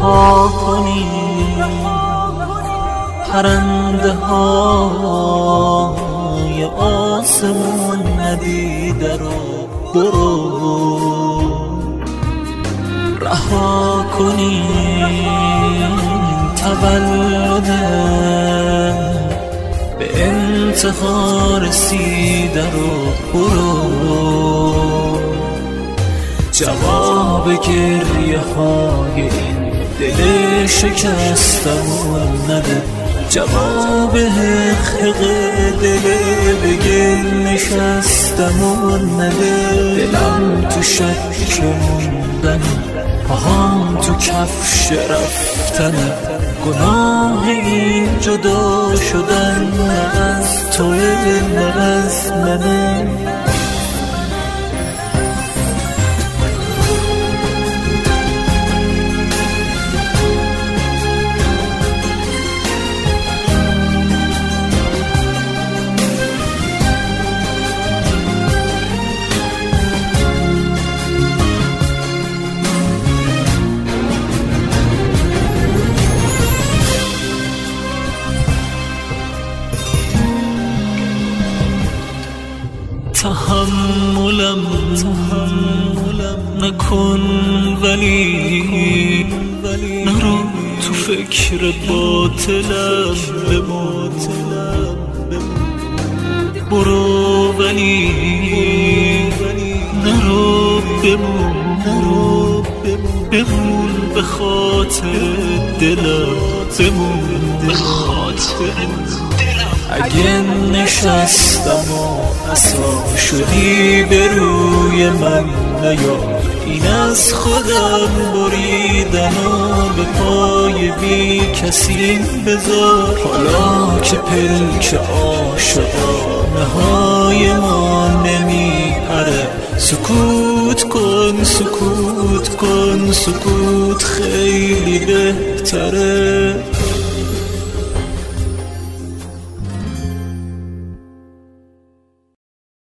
رها کنی پرنده های آسمون ندیده رو برو رها کنی تولد به انتها رسیده رو برو جواب گریه های این دل شکستمون نده جواب حق دل بگل نشستمون نده دلم تو شک موندن پاهام تو کفش رفتن گناه این جدا شدن نه از توه نه از منه تحملم نکن ولی نرو تو فکر باطلم برو ولی نرو بمون به خاطر دلم بمون به خاطر اگه نشستم و عصا شدی به روی من نیا این از خودم بریدن و به پای بی کسی بذار حالا که پلک عاشقانه های ما نمی پره سکوت کن سکوت کن سکوت خیلی بهتره